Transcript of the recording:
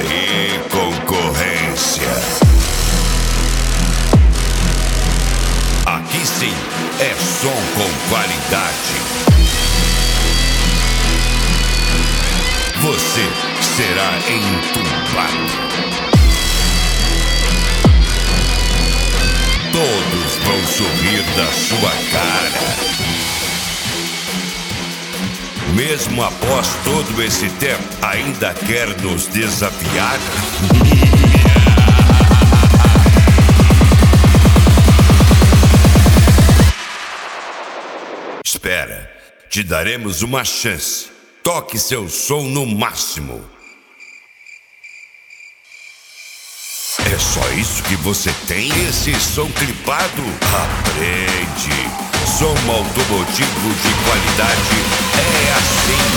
aí, concorrência. Aqui sim é som com qualidade. Você será entubado. Todos vão sorrir da sua cara. Mesmo após todo esse tempo, ainda quer nos desafiar? Espera, te daremos uma chance. Toque seu som no máximo. É só isso que você tem? Esse som clipado? Aprende! Som automotivo de qualidade é assim.